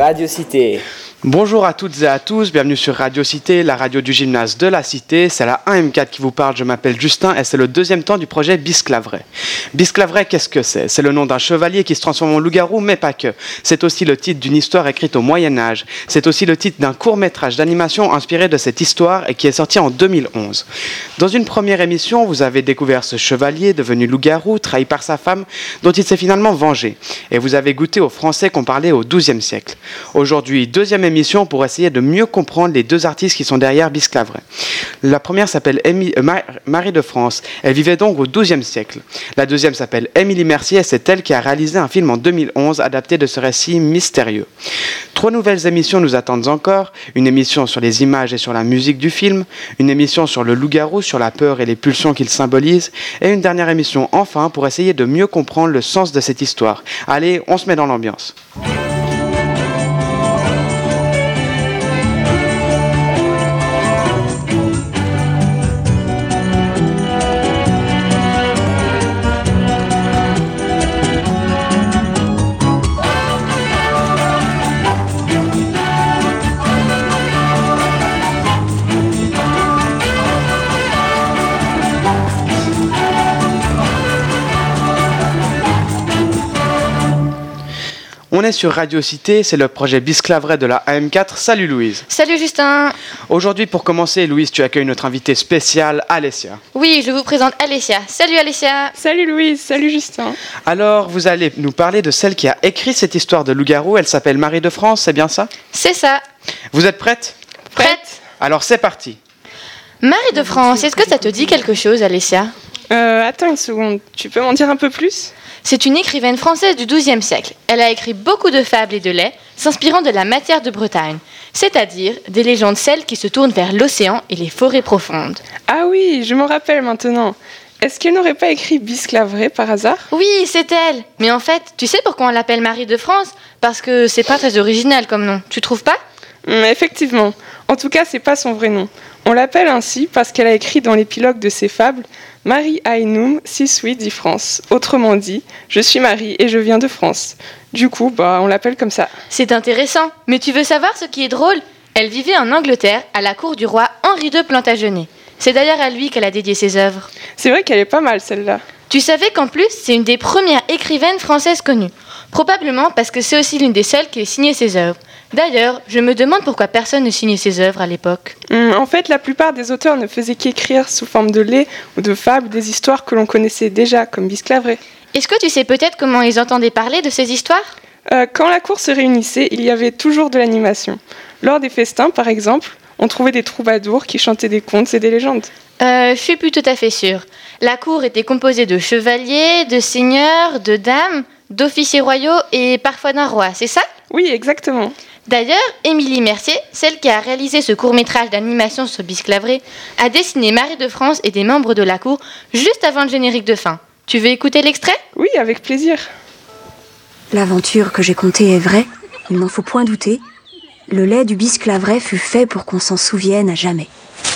Radio Cité. Bonjour à toutes et à tous, bienvenue sur Radio Cité, la radio du gymnase de la Cité. C'est la 1M4 qui vous parle, je m'appelle Justin et c'est le deuxième temps du projet Bisclaveret. Bisclaveret, qu'est-ce que c'est ? C'est le nom d'un chevalier qui se transforme en loup-garou, mais pas que. C'est aussi le titre d'une histoire écrite au Moyen-Âge. C'est aussi le titre d'un court-métrage d'animation inspiré de cette histoire et qui est sorti en 2011. Dans une première émission, vous avez découvert ce chevalier devenu loup-garou, trahi par sa femme, dont il s'est finalement vengé. Et vous avez goûté aux Français qu'on parlait au XIIe siècle. Aujourd'hui, deuxième émission pour essayer de mieux comprendre les deux artistes qui sont derrière Bisclaveret. La première s'appelle Marie de France. Elle vivait donc au XIIe siècle. La deuxième s'appelle Émilie Mercier et c'est elle qui a réalisé un film en 2011 adapté de ce récit mystérieux. 3 nouvelles émissions nous attendent encore. Une émission sur les images et sur la musique du film, une émission sur le loup-garou, sur la peur et les pulsions qu'il symbolise, et une dernière émission enfin pour essayer de mieux comprendre le sens de cette histoire. Allez, on se met dans l'ambiance. On est sur Radio Cité, c'est le projet Bisclaveret de la AM4. Salut Louise. Salut Justin. Aujourd'hui, pour commencer, Louise, tu accueilles notre invitée spéciale, Alessia. Oui, je vous présente Alessia. Salut Alessia. Salut Louise, salut Justin. Alors, vous allez nous parler de celle qui a écrit cette histoire de loup-garou. Elle s'appelle Marie de France, c'est bien ça ? C'est ça. Vous êtes prête ? Prête. Alors, c'est parti. Marie de France, est-ce que ça te dit quelque chose, Alessia ? Attends une seconde, tu peux m'en dire un peu plus ? C'est une écrivaine française du XIIe siècle. Elle a écrit beaucoup de fables et de laits, s'inspirant de la matière de Bretagne, c'est-à-dire des légendes celles qui se tournent vers l'océan et les forêts profondes. Ah oui, je m'en rappelle maintenant. Est-ce qu'elle n'aurait pas écrit Bisclaveret par hasard ? Oui, c'est elle. Mais en fait, tu sais pourquoi on l'appelle Marie de France ? Parce que c'est pas très original comme nom, tu trouves pas ? Effectivement. En tout cas, c'est pas son vrai nom. On l'appelle ainsi parce qu'elle a écrit dans l'épilogue de ses fables Marie Ainum si sui di France. Autrement dit, je suis Marie et je viens de France. Du coup, on l'appelle comme ça. C'est intéressant, mais tu veux savoir ce qui est drôle ? Elle vivait en Angleterre, à la cour du roi Henri II Plantagenet. C'est d'ailleurs à lui qu'elle a dédié ses œuvres. C'est vrai qu'elle est pas mal celle-là. Tu savais qu'en plus, c'est une des premières écrivaines françaises connues. Probablement parce que c'est aussi l'une des seules qui ait signé ses œuvres. D'ailleurs, je me demande pourquoi personne ne signait ses œuvres à l'époque. En fait, la plupart des auteurs ne faisaient qu'écrire sous forme de laits ou de fables des histoires que l'on connaissait déjà, comme Bisclaveret. Est-ce que tu sais peut-être comment ils entendaient parler de ces histoires ? Quand la cour se réunissait, il y avait toujours de l'animation. Lors des festins, par exemple, on trouvait des troubadours qui chantaient des contes et des légendes. Je suis plus tout à fait sûre. La cour était composée de chevaliers, de seigneurs, de dames, d'officiers royaux et parfois d'un roi, c'est ça ? Oui, exactement. D'ailleurs, Émilie Mercier, celle qui a réalisé ce court-métrage d'animation sur Bisclaveret, a dessiné Marie de France et des membres de la cour juste avant le générique de fin. Tu veux écouter l'extrait ? Oui, avec plaisir. L'aventure que j'ai contée est vraie, il n'en faut point douter. Le lait du Bisclaveret fut fait pour qu'on s'en souvienne à jamais.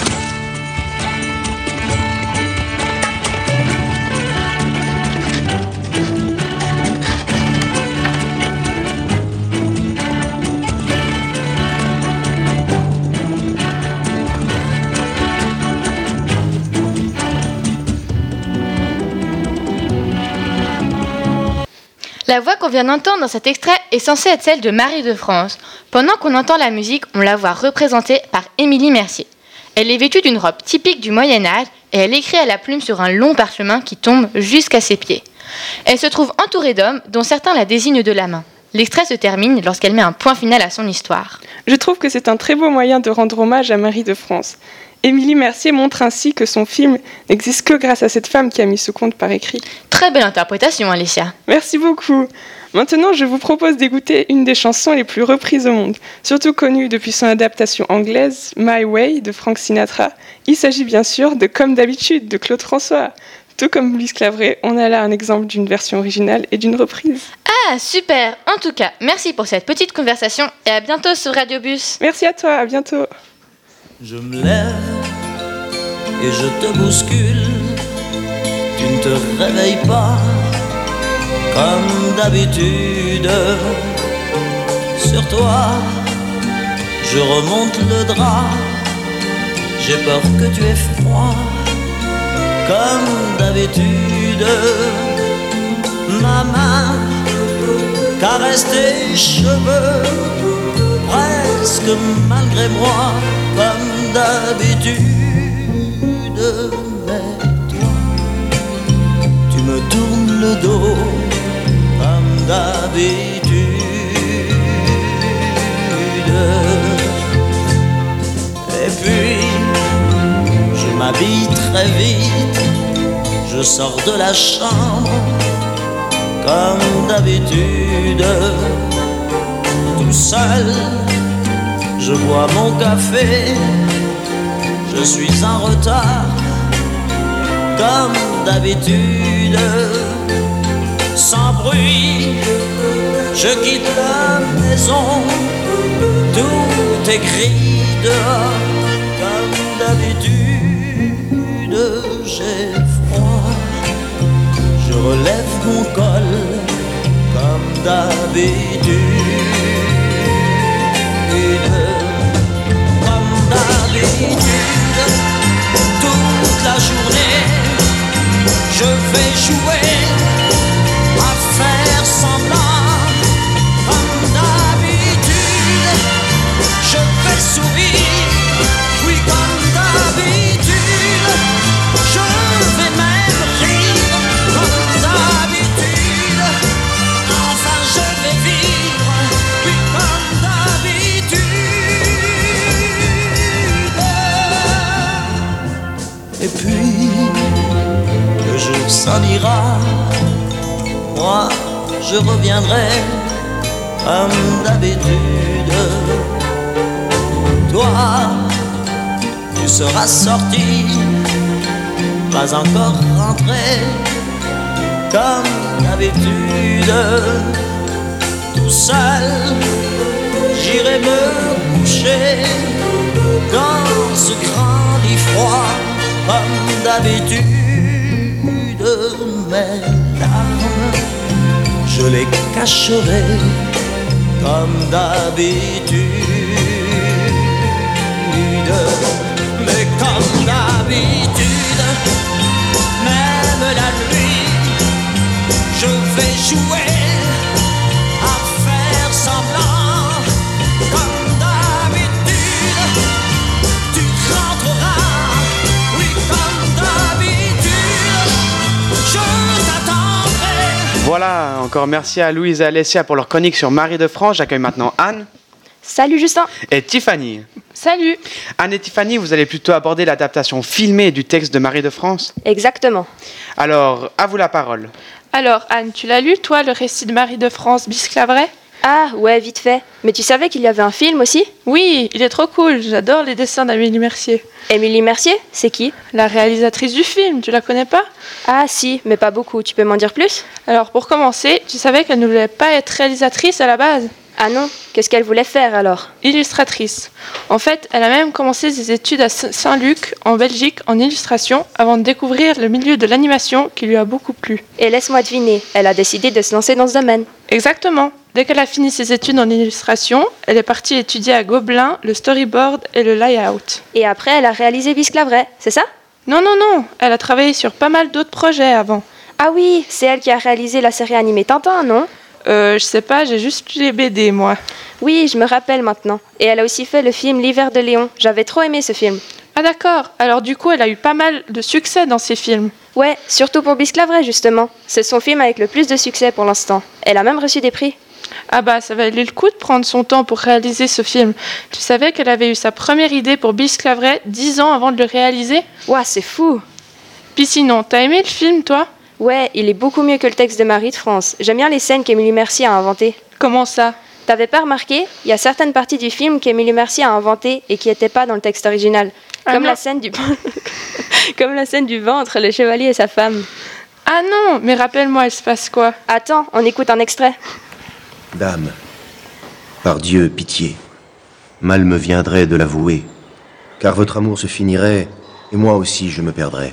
La voix qu'on vient d'entendre dans cet extrait est censée être celle de Marie de France. Pendant qu'on entend la musique, on la voit représentée par Émilie Mercier. Elle est vêtue d'une robe typique du Moyen-Âge et elle écrit à la plume sur un long parchemin qui tombe jusqu'à ses pieds. Elle se trouve entourée d'hommes dont certains la désignent de la main. L'extrait se termine lorsqu'elle met un point final à son histoire. Je trouve que c'est un très beau moyen de rendre hommage à Marie de France. Émilie Mercier montre ainsi que son film n'existe que grâce à cette femme qui a mis ce conte par écrit. Très belle interprétation, Alessia. Merci beaucoup. Maintenant, je vous propose d'écouter une des chansons les plus reprises au monde, surtout connue depuis son adaptation anglaise, My Way, de Frank Sinatra. Il s'agit bien sûr de Comme d'habitude, de Claude François. Tout comme Bisclaveret, on a là un exemple d'une version originale et d'une reprise. Ah, super. En tout cas, merci pour cette petite conversation et à bientôt sur Radio Bus. Merci à toi, à bientôt. Je me lève et je te bouscule, tu ne te réveilles pas comme d'habitude. sur toi. Je remonte le drap, j'ai peur que tu aies froid. Comme d'habitude, ma main caresse tes cheveux, presque malgré moi, comme d'habitude. Mais toi, tu me tournes le dos, comme d'habitude. Et puis, je m'habille très vite, je sors de la chambre, comme d'habitude. Tout seul, je bois mon café, je suis en retard, comme d'habitude. Sans bruit, je quitte la maison, tout est gris dehors, comme d'habitude. J'ai froid, je relève mon col, comme d'habitude. Comme d'habitude, toute la journée, je vais jouer à faire semblant. Comme d'habitude, je vais sourire, oui comme d'habitude, je vais même rire. Comme d'habitude, enfin je vais vivre, oui comme d'habitude. Et puis, le jour s'en ira, moi je reviendrai comme d'habitude. Toi, tu seras sorti, pas encore rentré, comme d'habitude. Tout seul, j'irai me coucher dans ce grand lit froid, comme d'habitude. Mes larmes, je les cacherai comme d'habitude. Mais comme d'habitude, même la nuit, je vais jouer à faire semblant. Comme d'habitude, tu rentreras, oui comme d'habitude, je t'attendrai. Voilà, encore merci à Louise et Alessia pour leur chronique sur Marie de France. J'accueille maintenant Anne. Salut Justin. Et Tiffany. Salut. Anne et Tiffany, vous allez plutôt aborder l'adaptation filmée du texte de Marie de France. Exactement. Alors, à vous la parole. Alors Anne, tu l'as lu toi, le récit de Marie de France, Bisclaveret? Ah ouais, vite fait. Mais tu savais qu'il y avait un film aussi? Oui, il est trop cool, j'adore les dessins d'Amélie Mercier. Émilie Mercier, c'est qui? La réalisatrice du film, tu la connais pas? Ah si, mais pas beaucoup. Tu peux m'en dire plus? Alors pour commencer, tu savais qu'elle ne voulait pas être réalisatrice à la base? Ah non, qu'est-ce qu'elle voulait faire alors? Illustratrice. En fait, elle a même commencé ses études à Saint-Luc, en Belgique, en illustration, avant de découvrir le milieu de l'animation qui lui a beaucoup plu. Et laisse-moi deviner, elle a décidé de se lancer dans ce domaine. Exactement. Dès qu'elle a fini ses études en illustration, elle est partie étudier à Gobelin le storyboard et le layout. Et après, elle a réalisé Bisclaveret, c'est ça? Non, elle a travaillé sur pas mal d'autres projets avant. Ah oui, c'est elle qui a réalisé la série animée Tintin, non? Je sais pas, j'ai juste lu les BD, moi. Oui, je me rappelle maintenant. Et elle a aussi fait le film L'hiver de Léon. J'avais trop aimé ce film. Ah d'accord, alors du coup, elle a eu pas mal de succès dans ses films. Ouais, surtout pour Bisclaveret, justement. C'est son film avec le plus de succès pour l'instant. Elle a même reçu des prix. Ah bah, ça valait le coup de prendre son temps pour réaliser ce film. Tu savais qu'elle avait eu sa première idée pour Bisclaveret 10 ans avant de le réaliser? Ouah, c'est fou! Puis sinon, t'as aimé le film, toi? Ouais, il est beaucoup mieux que le texte de Marie de France. J'aime bien les scènes qu'Émilie Mercier a inventées. Comment ça? T'avais pas remarqué? Il y a certaines parties du film qu'Émilie Mercier a inventées et qui n'étaient pas dans le texte original. Comme la scène du comme la scène du vent entre le chevalier et sa femme. Ah non, mais rappelle-moi, il se passe quoi? Attends, on écoute un extrait. Dame, par Dieu, pitié. Mal me viendrait de l'avouer, car votre amour se finirait, et moi aussi je me perdrais.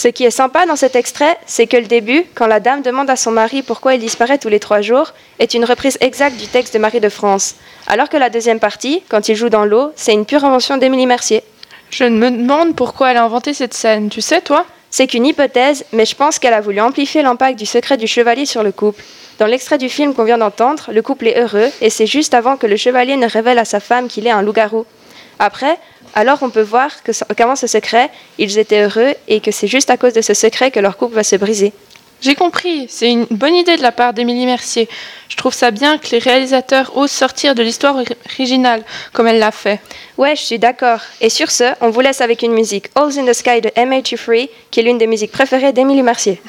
Ce qui est sympa dans cet extrait, c'est que le début, quand la dame demande à son mari pourquoi il disparaît tous les 3 jours, est une reprise exacte du texte de Marie de France. Alors que la deuxième partie, quand il joue dans l'eau, c'est une pure invention d'Émilie Mercier. Je me demande pourquoi elle a inventé cette scène, tu sais toi ? C'est qu'une hypothèse, mais je pense qu'elle a voulu amplifier l'impact du secret du chevalier sur le couple. Dans l'extrait du film qu'on vient d'entendre, le couple est heureux, et c'est juste avant que le chevalier ne révèle à sa femme qu'il est un loup-garou. Après, alors on peut voir qu'avant ce secret, ils étaient heureux, et que c'est juste à cause de ce secret que leur couple va se briser. J'ai compris, c'est une bonne idée de la part d'Émilie Mercier. Je trouve ça bien que les réalisateurs osent sortir de l'histoire originale, comme elle l'a fait. Ouais, je suis d'accord. Et sur ce, on vous laisse avec une musique Holes in the Sky de MH3, qui est l'une des musiques préférées d'Émilie Mercier.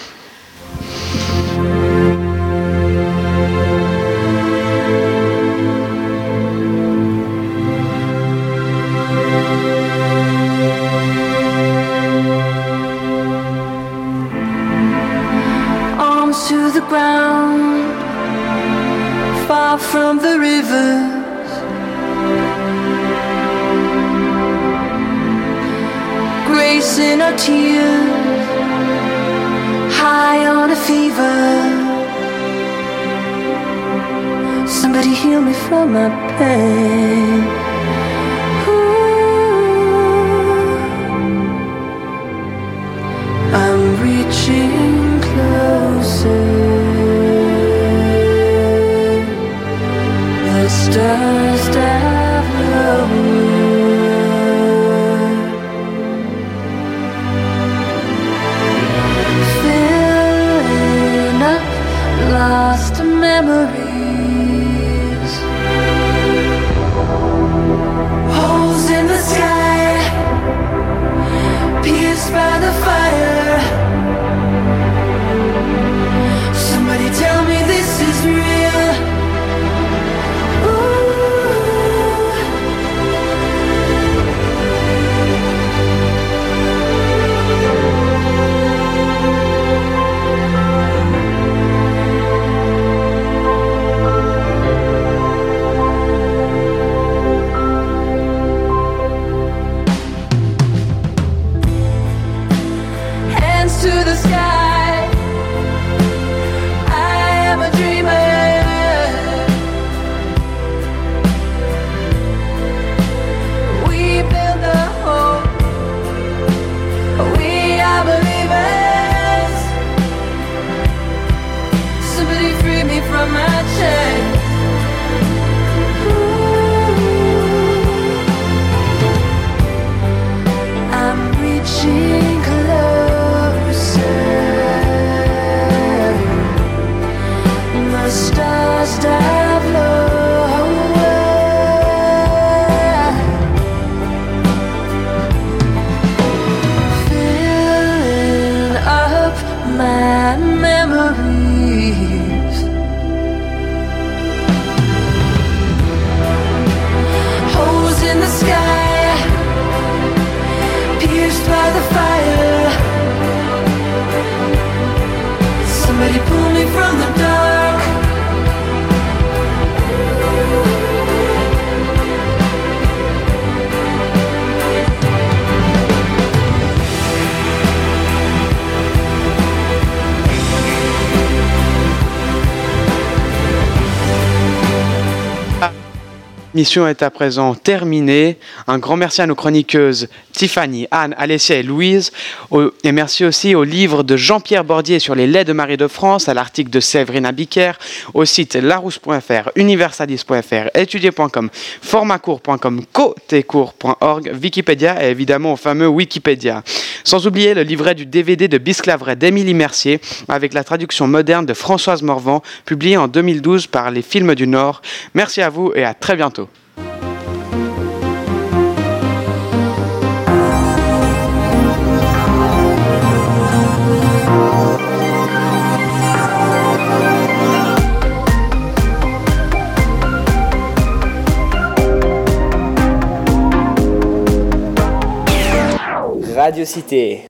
To the ground, far from the rivers, grace in our tears, high on a fever. Somebody heal me from my pain. Ooh. I'm reaching closer. The stars dive lower, filling up lost memories. Holes in the sky, pierced by the fire. Somebody tell me this is real. To the sky, I am a dreamer. We build the hope, we are believers. Somebody free me from my chains. I'm reaching close. The stars dive lower, filling up my memories. Holes in the sky, pierced by the fire. Somebody pull me from the dark. Mission est à présent terminée. Un grand merci à nos chroniqueuses Tiffany, Anne, Alessia et Louise. Et merci aussi au livre de Jean-Pierre Bordier sur les laits de Marie de France, à l'article de Séverine Biquer, au site larousse.fr, universalis.fr, étudier.com, formacours.com, cotecours.org, Wikipédia et évidemment au fameux Wikipédia. Sans oublier le livret du DVD de Bisclaveret d'Émilie Mercier avec la traduction moderne de Françoise Morvan, publié en 2012 par les Films du Nord. Merci à vous et à très bientôt. Radio Cité.